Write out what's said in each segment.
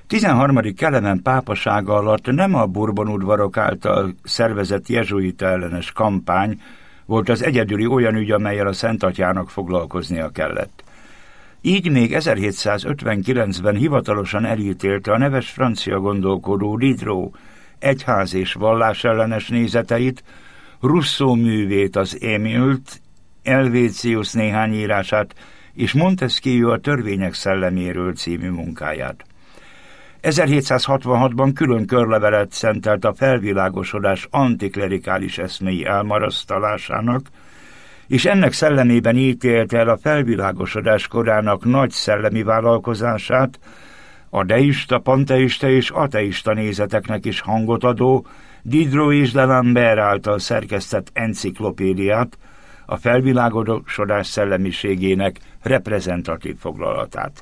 13. Kelemen pápasága alatt nem a Bourbon udvarok által szervezett jezsuita ellenes kampány volt az egyedüli olyan ügy, amellyel a Szentatyának foglalkoznia kellett. Így még 1759-ben hivatalosan elítélte a neves francia gondolkodó Diderot egyház és vallás ellenes nézeteit, Rousseau művét, az Émile-t, Helvétius néhány írását és Montesquieu a Törvények szelleméről című munkáját. 1766-ban külön körlevelet szentelt a felvilágosodás antiklerikális eszméi elmarasztalásának, és ennek szellemében ítélte el a felvilágosodás korának nagy szellemi vállalkozását, a deista, panteista és ateista nézeteknek is hangot adó Diderot és D'Alembert által szerkesztett enciklopédiát, a felvilágosodás szellemiségének reprezentatív foglalatát.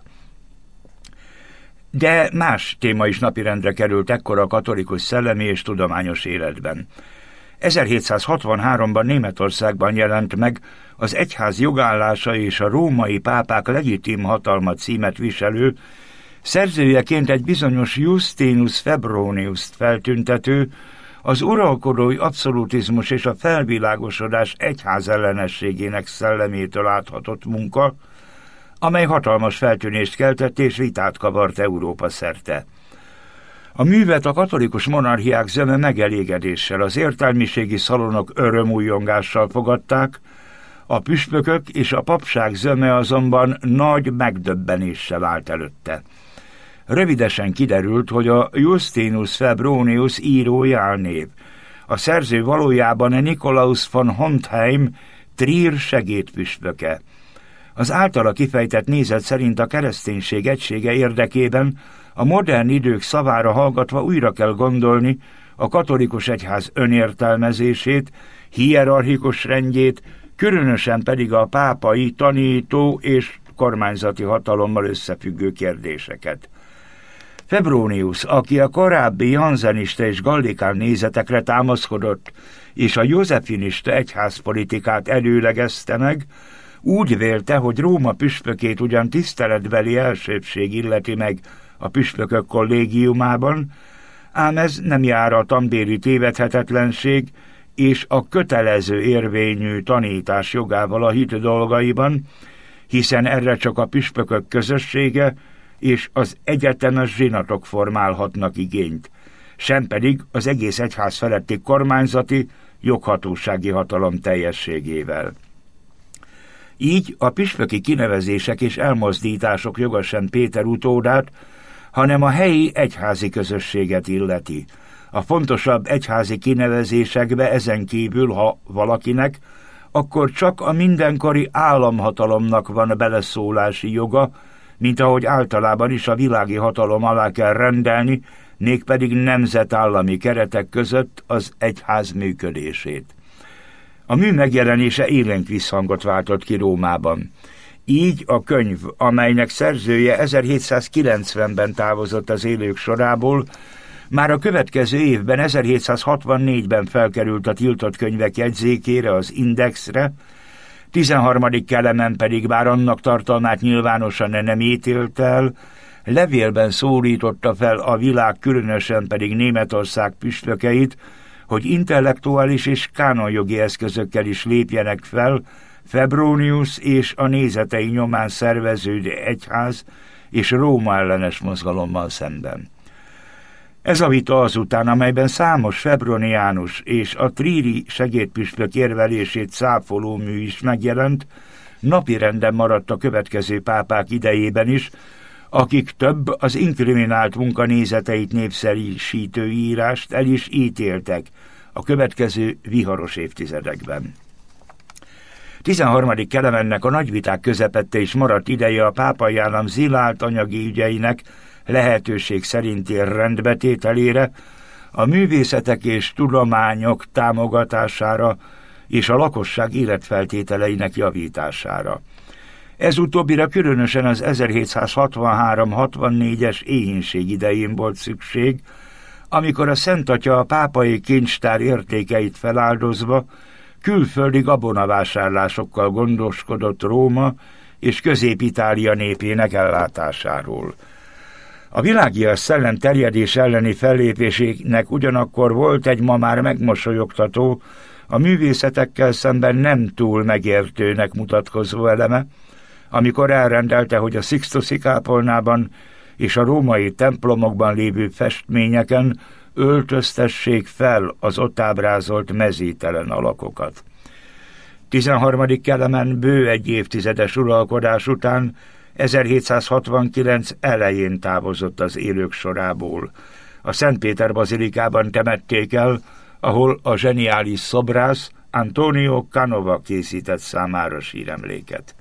De más téma is napirendre került ekkor a katolikus szellemi és tudományos életben. 1763-ban Németországban jelent meg az egyház jogállása és a római pápák legitim hatalma címet viselő, szerzőjeként egy bizonyos Justinus Febroniust feltüntető, az uralkodói abszolutizmus és a felvilágosodás egyház ellenességének szellemétől áthatott munka, amely hatalmas feltűnést keltett és vitát kavart Európa szerte. A művet a katolikus monarchiák zöme megelégedéssel, az értelmiségi szalonok örömújjongással fogadták, a püspökök és a papság zöme azonban nagy megdöbbenéssel állt előtte. Rövidesen kiderült, hogy a Justinus Febronius író álnév. A szerző valójában Nikolaus von Hontheim, Trier segédpüspöke. Az általa kifejtett nézet szerint a kereszténység egysége érdekében a modern idők szavára hallgatva újra kell gondolni a katolikus egyház önértelmezését, hierarchikus rendjét, különösen pedig a pápai, tanító és kormányzati hatalommal összefüggő kérdéseket. Febronius, aki a korábbi janzenista és gallikán nézetekre támaszkodott, és a józsefinista egyházpolitikát előlegezte meg, úgy vélte, hogy Róma püspökét ugyan tiszteletbeli elsőbbség illeti meg a püspökök kollégiumában, ám ez nem jár a tanbéli tévedhetetlenség és a kötelező érvényű tanítás jogával a hit dolgaiban, hiszen erre csak a püspökök közössége és az egyetemes zsinatok formálhatnak igényt, sem pedig az egész egyház feletti kormányzati, joghatósági hatalom teljességével. Így a püspöki kinevezések és elmozdítások joga sem Péter utódát, hanem a helyi egyházi közösséget illeti. A fontosabb egyházi kinevezésekbe ezen kívül, ha valakinek, akkor csak a mindenkori államhatalomnak van beleszólási joga, mint ahogy általában is a világi hatalom alá kell rendelni, mégpedig nemzetállami keretek között az egyház működését. A mű megjelenése élénk visszhangot váltott ki Rómában. Így a könyv, amelynek szerzője 1790-ben távozott az élők sorából, már a következő évben, 1764-ben felkerült a tiltott könyvek jegyzékére, az Indexre, 13. Kelemen pedig bár annak tartalmát nyilvánosan nem ítélt el, levélben szólította fel a világ, különösen pedig Németország püspökeit, hogy intellektuális és kánonjogi eszközökkel is lépjenek fel Febronius és a nézetei nyomán szerveződő egyház és Róma ellenes mozgalommal szemben. Ez a vita azután, amelyben számos febroniánus és a trieri segédpüspök érvelését cáfoló mű is megjelent, napirenden maradt a következő pápák idejében is, akik több az inkriminált munkanézeteit népszerűsítő írást el is ítéltek a következő viharos évtizedekben. 13. Kelemennek a nagyviták közepette is maradt ideje a pápai állam zilált anyagi ügyeinek lehetőség szerinti rendbetételére, a művészetek és tudományok támogatására és a lakosság életfeltételeinek javítására. Ez utóbbira különösen az 1763-64-es éhínség idején volt szükség, amikor a Szent Atya a pápai kincstár értékeit feláldozva külföldi gabonavásárlásokkal gondoskodott Róma és Közép-Itália népének ellátásáról. A világias szellem terjedés elleni fellépésének ugyanakkor volt egy ma már megmosolyogtató, a művészetekkel szemben nem túl megértőnek mutatkozó eleme, amikor elrendelte, hogy a Sixtusi kápolnában és a római templomokban lévő festményeken öltöztessék fel az ott ábrázolt mezítelen alakokat. 13. Kelemen bő egy évtizedes uralkodás után 1769 elején távozott az élők sorából. A Szentpéter bazilikában temették el, ahol a zseniális szobrász Antonio Canova készített számára síremléket.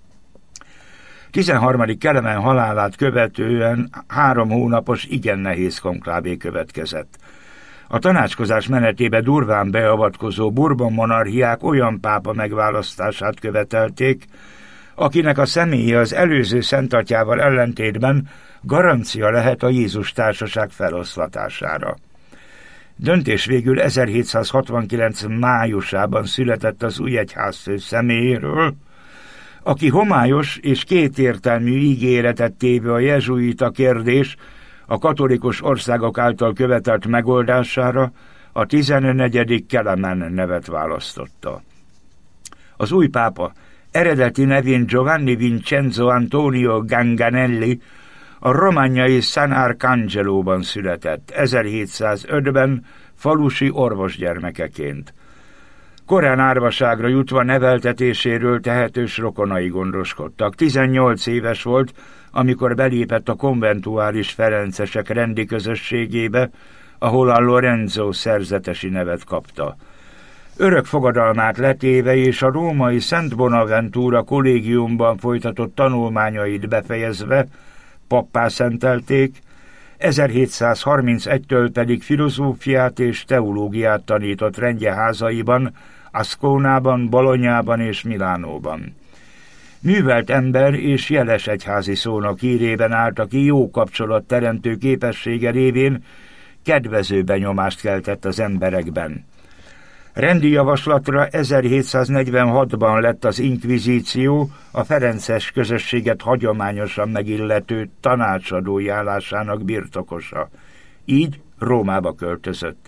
13. Kelemen halálát követően 3 hónapos igen nehéz konklávé következett. A tanácskozás menetébe durván beavatkozó Bourbon monarchiák olyan pápa megválasztását követelték, akinek a személye az előző szentatyával ellentétben garancia lehet a Jézus társaság feloszlatására. Döntés végül 1769 májusában született az új egyházfő személyéről, aki homályos és kétértelmű ígéretet téve a jezsuita kérdés a katolikus országok által követelt megoldására a 14. Kelemen nevet választotta. Az új pápa eredeti nevén Giovanni Vincenzo Antonio Ganganelli a romániai San Arcangelo-ban született, 1705-ben falusi orvosgyermekeként. Korán árvaságra jutva neveltetéséről tehetős rokonai gondoskodtak. 18 éves volt, amikor belépett a konventuális ferencesek rendi közösségébe, ahol a Lorenzo szerzetesi nevet kapta. Örök fogadalmát letéve és a római Szent Bonaventura kollégiumban folytatott tanulmányait befejezve pappá szentelték, 1731-től pedig filozófiát és teológiát tanított rendjeházaiban, Asconában, Bolognában és Milánóban. Művelt ember és jeles egyházi szónok hírében állt, aki jó kapcsolat teremtő képessége révén kedvező benyomást keltett az emberekben. Rendi javaslatra 1746-ban lett az inkvizíció a ferences közösséget hagyományosan megillető tanácsadói állásának birtokosa. Így Rómába költözött.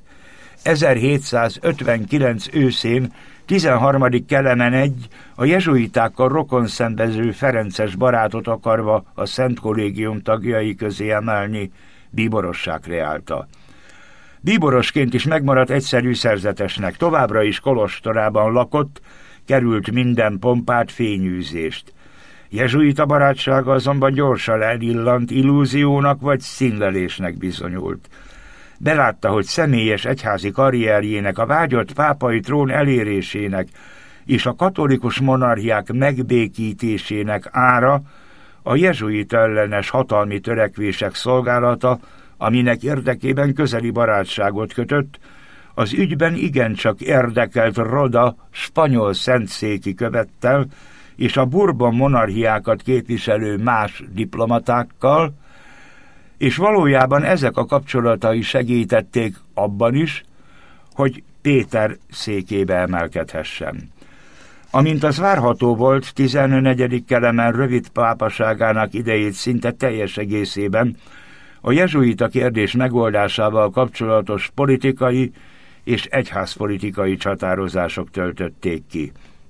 1759 őszén 13. Kelemen egy a jezsuitákkal rokonszenvező ferences barátot akarva a Szent Kollégium tagjai közé emelni, bíborossá kreálta. Bíborosként is megmaradt egyszerű szerzetesnek, továbbra is kolostorában lakott, került minden pompát, fényűzést. Jezsuita barátsága azonban gyorsan elillant, illúziónak vagy színlelésnek bizonyult. Belátta, hogy személyes egyházi karrierjének, a vágyott pápai trón elérésének és a katolikus monarchiák megbékítésének ára a jezsuita ellenes hatalmi törekvések szolgálata, aminek érdekében közeli barátságot kötött, az ügyben igencsak érdekelt Roda spanyol szentszéki követtel és a Bourbon monarchiákat képviselő más diplomatákkal, és valójában ezek a kapcsolatai segítették abban is, hogy Péter székébe emelkedhessen. Amint az várható volt, 14. Kelemen rövid pápaságának idejét szinte teljes egészében a jezsuita kérdés megoldásával kapcsolatos politikai és egyházpolitikai csatározások töltötték ki.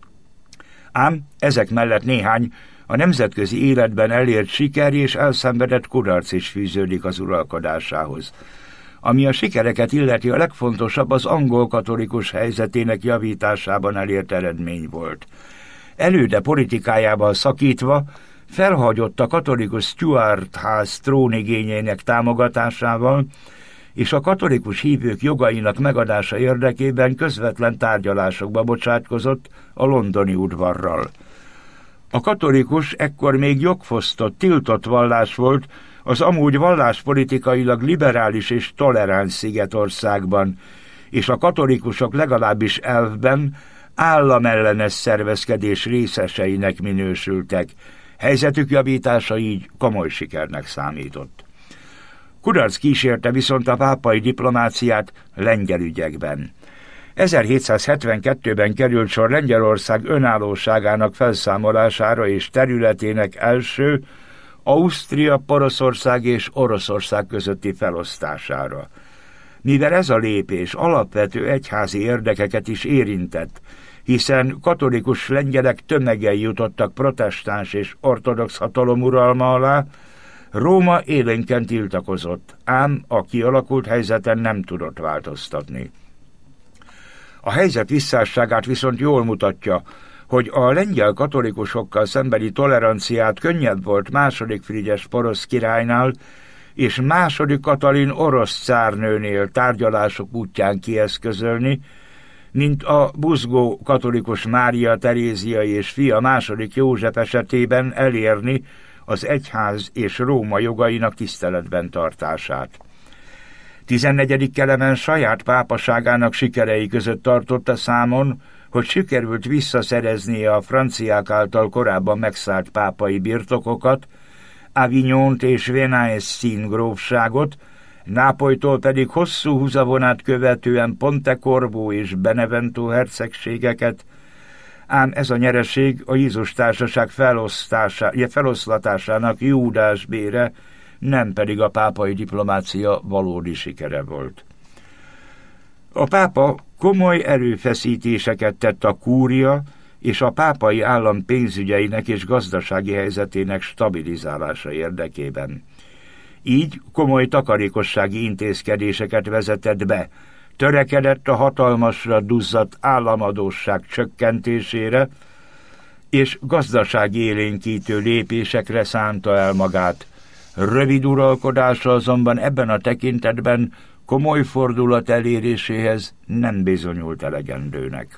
Ám ezek mellett néhány a nemzetközi életben elért siker és elszenvedett kudarc is fűződik az uralkodásához. Ami a sikereket illeti, a legfontosabb az angol katolikus helyzetének javításában elért eredmény volt. Előde politikájával szakítva felhagyott a katolikus Stuart ház trónigényének támogatásával, és a katolikus hívők jogainak megadása érdekében közvetlen tárgyalásokba bocsátkozott a londoni udvarral. A katolikus ekkor még jogfosztott, tiltott vallás volt az amúgy valláspolitikailag liberális és toleráns Szigetországban, és a katolikusok legalábbis elvben államellenes szervezkedés részeseinek minősültek. Helyzetük javítása így komoly sikernek számított. Kudarc kísérte viszont a pápai diplomáciát lengyel ügyekben. 1772-ben került sor Lengyelország önállóságának felszámolására és területének első, Ausztria, Poroszország és Oroszország közötti felosztására. Mivel ez a lépés alapvető egyházi érdekeket is érintett, hiszen katolikus lengyelek tömegei jutottak protestáns és ortodox hatalom uralma alá, Róma élénken tiltakozott, ám a kialakult helyzeten nem tudott változtatni. A helyzet visszásságát viszont jól mutatja, hogy a lengyel katolikusokkal szembeni toleranciát könnyebb volt II. Frigyes porosz királynál és II. Katalin orosz cárnőnél tárgyalások útján kieszközölni, mint a buzgó katolikus Mária Terézia és fia II. József esetében elérni az egyház és Róma jogainak tiszteletben tartását. 14. Kelemen saját pápaságának sikerei között tartotta számon, hogy sikerült visszaszereznie a franciák által korábban megszállt pápai birtokokat, Avignont és Venaissin grófságot, Nápolytól pedig hosszú húzavonát követően Pontecorvo és Benevento hercegségeket, ám ez a nyereség a Jézus Társaság feloszlatásának Júdás bére, nem pedig a pápai diplomácia valódi sikere volt. A pápa komoly erőfeszítéseket tett a kúria és a pápai állam pénzügyeinek és gazdasági helyzetének stabilizálása érdekében. Így komoly takarékossági intézkedéseket vezetett be, törekedett a hatalmasra duzzadt államadósság csökkentésére, és gazdasági élénkítő lépésekre szánta el magát. Rövid uralkodása azonban ebben a tekintetben komoly fordulat eléréséhez nem bizonyult elegendőnek.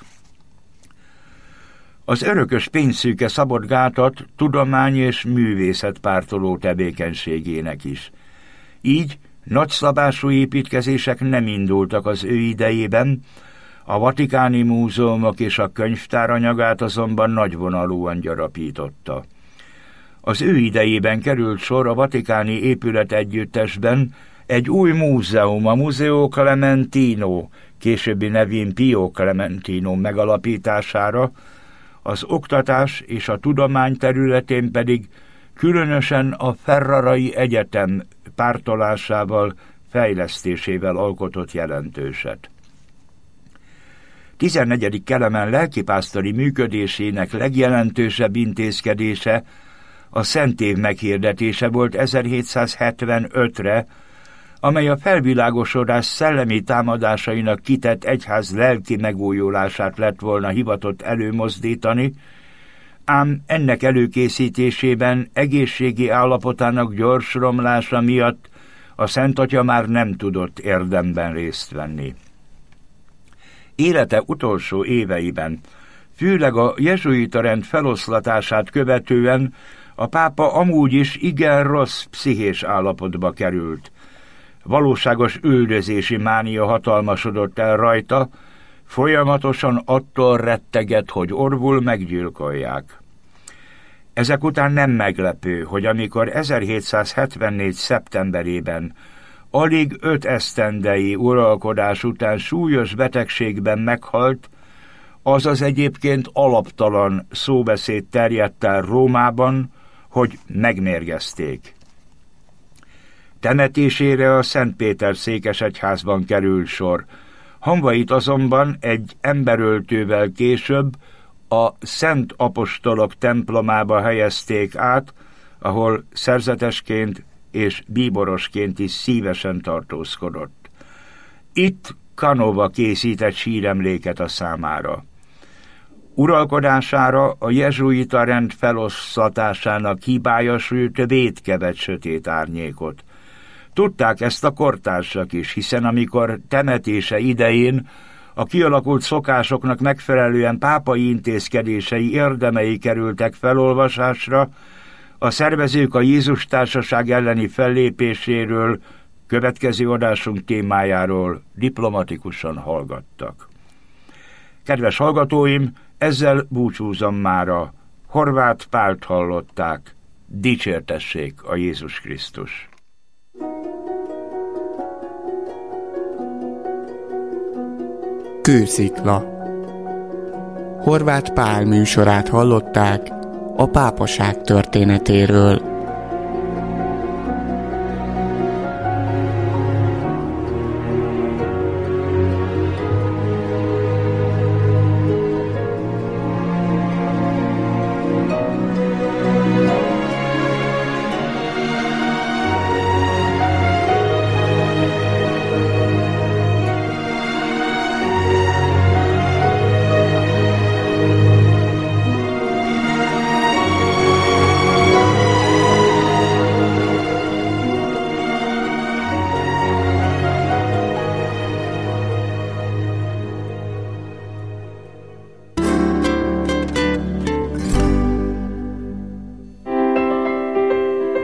Az örökös pénzszűke szabott gátat tudomány és művészet pártoló tevékenységének is. Így nagyszabású építkezések nem indultak az ő idejében, a vatikáni múzeumok és a könyvtár anyagát azonban nagyvonalúan gyarapította. Az ő idejében került sor a vatikáni épület együttesben egy új múzeum, a Museo Clementino, későbbi nevén Pio Clementino megalapítására, az oktatás és a tudomány területén pedig különösen a Ferrarai Egyetem pártolásával, fejlesztésével alkotott jelentőset. 14. Kelemen lelkipásztori működésének legjelentősebb intézkedése a Szentév meghirdetése volt 1775-re, amely a felvilágosodás szellemi támadásainak kitett egyház lelki megújulását lett volna hivatott előmozdítani, ám ennek előkészítésében egészségi állapotának gyors romlása miatt a Szent Atya már nem tudott érdemben részt venni. Élete utolsó éveiben, főleg a jezsuita rend feloszlatását követően a pápa amúgy is igen rossz pszichés állapotba került. Valóságos üldözési mánia hatalmasodott el rajta, folyamatosan attól rettegett, hogy orvul meggyilkolják. Ezek után nem meglepő, hogy amikor 1774. szeptemberében alig 5 esztendei uralkodás után súlyos betegségben meghalt, azaz egyébként alaptalan szóbeszéd terjedt el Rómában, hogy megmérgezték. Temetésére a Szent Péter székesegyházban került sor. Hamvait azonban egy emberöltővel később a Szent Apostolok templomába helyezték át, ahol szerzetesként és bíborosként is szívesen tartózkodott. Itt Canova készített síremléket a számára. Uralkodására a jezsuita rend feloszlatásának hibája sült vétkevett sötét árnyékot. Tudták ezt a kortársak is, hiszen amikor temetése idején a kialakult szokásoknak megfelelően pápai intézkedései érdemei kerültek felolvasásra, a szervezők a Jézus Társaság elleni fellépéséről, következő adásunk témájáról diplomatikusan hallgattak. Kedves hallgatóim, ezzel búcsúzom mára. Horváth Pált hallották. Dicsértessék a Jézus Krisztus! Kőszikla. Horváth Pál műsorát hallották a pápaság történetéről.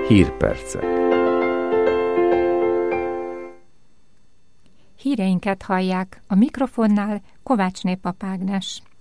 Hírpercek. Híreinket hallják, a mikrofonnál Kovácsné Pap Ágnes.